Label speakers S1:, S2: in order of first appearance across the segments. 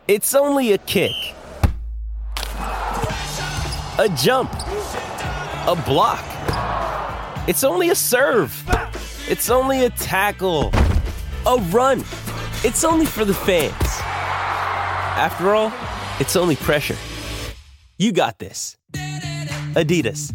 S1: It's only a kick, a jump, a block. It's only a serve. It's only a tackle, a run. It's only for the fans. After all, it's only pressure. You got this. Adidas.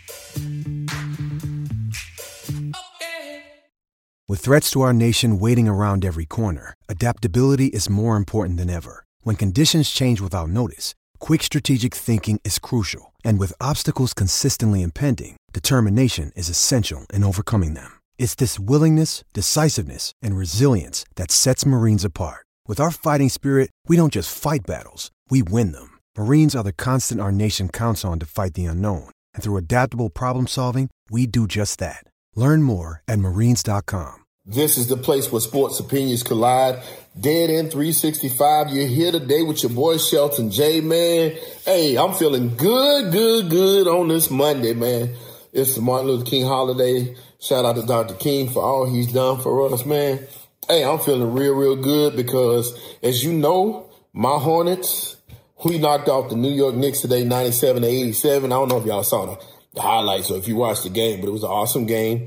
S2: With threats to our nation waiting around every corner, adaptability is more important than ever. When conditions change without notice, quick strategic thinking is crucial. And with obstacles consistently impending, determination is essential in overcoming them. It's this willingness, decisiveness, and resilience that sets Marines apart. With our fighting spirit, we don't just fight battles, we win them. Marines are the constant our nation counts on to fight the unknown. And through adaptable problem solving, we do just that. Learn more at marines.com.
S3: This is the place where sports opinions collide. Dead End 365. You're here today with your boy Shelton J, man. Hey, I'm feeling good on this Monday, man. It's the Martin Luther King holiday. Shout out to Dr. King for all he's done for us, man. Hey, I'm feeling real good because, as you know, my Hornets, we knocked off the New York Knicks today, 97-87. I don't know if y'all saw the highlights or if you watched the game, but it was an awesome game.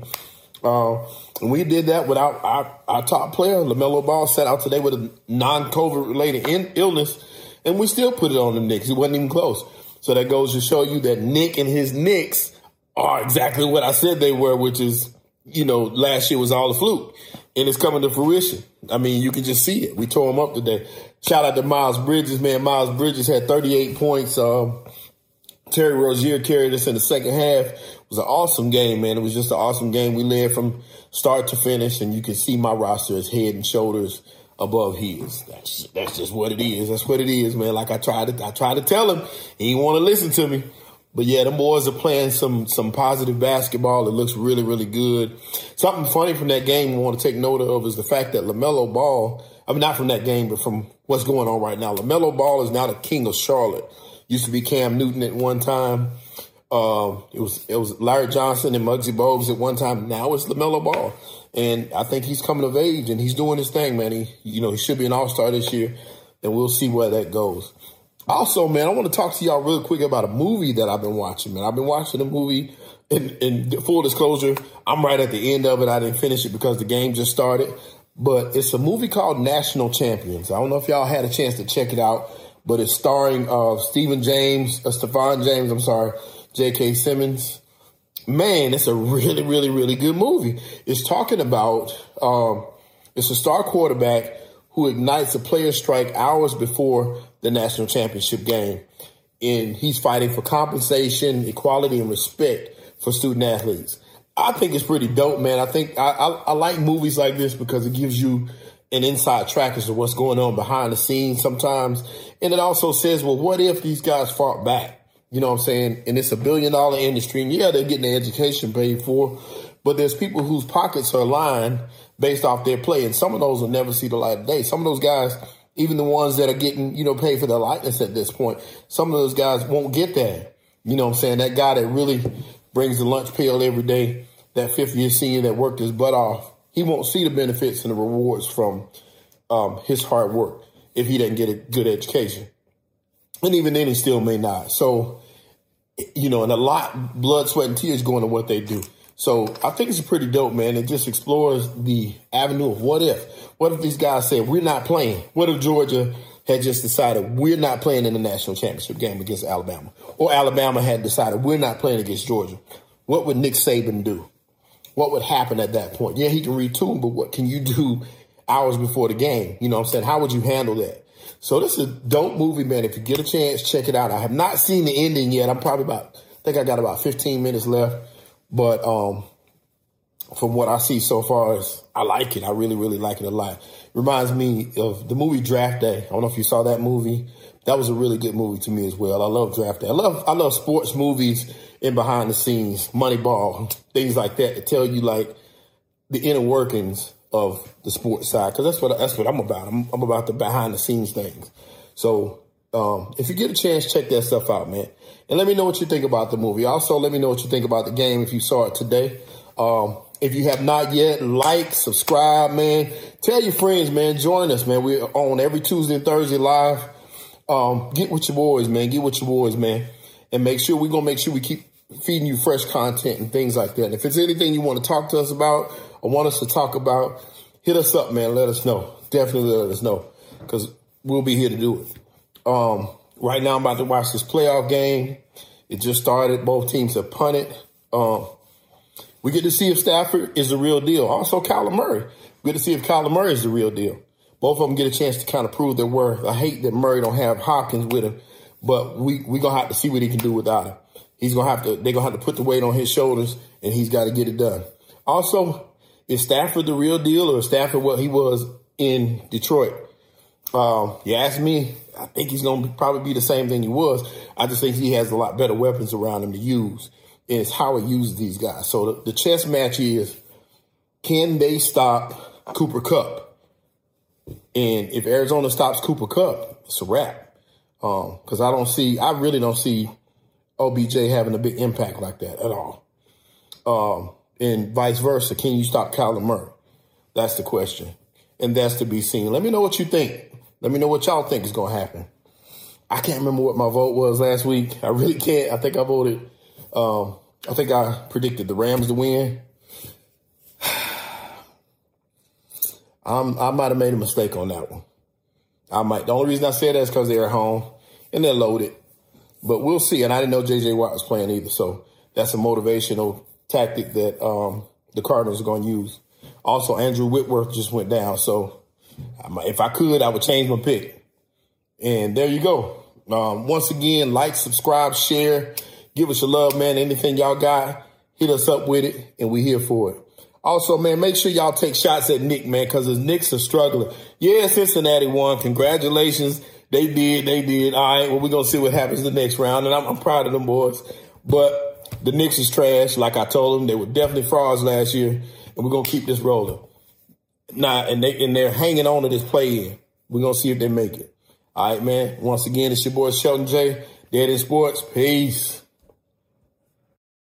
S3: And we did that without our top player, LaMelo Ball, sat out today with a non-COVID related illness, and we still put it on the Knicks. It wasn't even close. So that goes to show you that Nick and his Knicks are exactly what I said they were, which is, last year was all a fluke, and it's coming to fruition. I mean, you can just see it. We tore them up today. Shout out to Miles Bridges, man. Miles Bridges had 38 points. Terry Rozier carried us in the second half. It was an awesome game, man. It was just an awesome game. We led from start to finish, and you can see my roster is head and shoulders above his. That's just what it is. That's what it is, man. Like I tried to tell him. He didn't want to listen to me. But yeah, the boys are playing some positive basketball. It looks really good. Something funny from that game we want to take note of is the fact that LaMelo Ball, not from that game, but from what's going on right now. LaMelo Ball is now the king of Charlotte. Used to be Cam Newton at one time. It was Larry Johnson and Muggsy Bogues at one time. Now it's LaMelo Ball. And I think he's coming of age and he's doing his thing, man. He should be an all-star this year, and we'll see where that goes. Also, man, I want to talk to y'all real quick about a movie that I've been watching, man. I've been watching a movie, in full disclosure, I'm right at the end of it. I didn't finish it because the game just started. But it's a movie called National Champions. I don't know if y'all had a chance to check it out, but it's starring Stephen James, J.K. Simmons. Man, it's a really good movie. It's talking about, it's a star quarterback who ignites a player strike hours before the national championship game. And he's fighting for compensation, equality, and respect for student athletes. I think it's pretty dope, man. I think I like movies like this because it gives you an inside track as to what's going on behind the scenes sometimes. And it also says, well, what if these guys fought back? You know what I'm saying? And it's $1 billion industry. And yeah, they're getting their education paid for, but there's people whose pockets are lined based off their play. And some of those will never see the light of day. Some of those guys, even the ones that are getting, paid for their likeness at this point, some of those guys won't get that. You know what I'm saying? That guy that really brings the lunch pail every day, that fifth year senior that worked his butt off, he won't see the benefits and the rewards from his hard work if he doesn't get a good education. And even then, he still may not. So, and a lot, blood, sweat, and tears go into what they do. So I think it's pretty dope, man. It just explores the avenue of what if. What if these guys said, we're not playing? What if Georgia had just decided we're not playing in the national championship game against Alabama? Or Alabama had decided we're not playing against Georgia? What would Nick Saban do? What would happen at that point? Yeah, he can retool, but what can you do hours before the game? You know what I'm saying? How would you handle that? So this is a dope movie, man. If you get a chance, check it out. I have not seen the ending yet. I think I got about 15 minutes left. But from what I see so far, I like it. I really like it a lot. Reminds me of the movie Draft Day. I don't know if you saw that movie. That was a really good movie to me as well. I love Draft Day. I love sports movies and behind the scenes, Moneyball, things like that to tell you like the inner workings of the sports side, because that's what I'm about. I'm about the behind the scenes things. So if you get a chance, check that stuff out, man. And let me know what you think about the movie. Also, let me know what you think about the game if you saw it today. If you have not yet, like, subscribe, man. Tell your friends, man. Join us, man. We're on every Tuesday and Thursday live Get with your boys, man. Get with your boys, man. And we're going to make sure we keep feeding you fresh content and things like that. And if it's anything you want to talk to us about or want us to talk about, hit us up, man. Let us know. Definitely let us know, because we'll be here to do it. Right now I'm about to watch this playoff game. It just started. Both teams have punted. We get to see if Stafford is the real deal. Also, Kyler Murray. We get to see if Kyler Murray is the real deal. Both of them get a chance to kind of prove their worth. I hate that Murray don't have Hopkins with him, but we're going to have to see what he can do without him. They're going to have to put the weight on his shoulders, and he's got to get it done. Also, is Stafford the real deal, or is Stafford what he was in Detroit? You ask me, I think he's going to probably be the same thing he was. I just think he has a lot better weapons around him to use. And it's how he uses these guys. So the chess match is, can they stop Cooper Kupp? And if Arizona stops Cooper Kupp, it's a wrap. Because I really don't see OBJ having a big impact like that at all. And vice versa, can you stop Kyler Murray? That's the question. And that's to be seen. Let me know what you think. Let me know what y'all think is going to happen. I can't remember what my vote was last week. I really can't. I think I voted. I think I predicted the Rams to win. I might have made a mistake on that one. I might. The only reason I said that is because they're at home and they're loaded. But we'll see. And I didn't know J.J. Watt was playing either. So that's a motivational tactic that the Cardinals are going to use. Also, Andrew Whitworth just went down. So if I could, I would change my pick. And there you go. Once again, like, subscribe, share. Give us your love, man. Anything y'all got, hit us up with it, and we're here for it. Also, man, make sure y'all take shots at Nick, man, because his Knicks are struggling. Yeah, Cincinnati won. Congratulations. They did. All right, well, we're going to see what happens the next round, and I'm proud of them boys. But the Knicks is trash. Like I told them, they were definitely frauds last year, and we're going to keep this rolling. And they're hanging on to this play-in. We're going to see if they make it. All right, man. Once again, it's your boy Shelton J. Dead in Sports. Peace.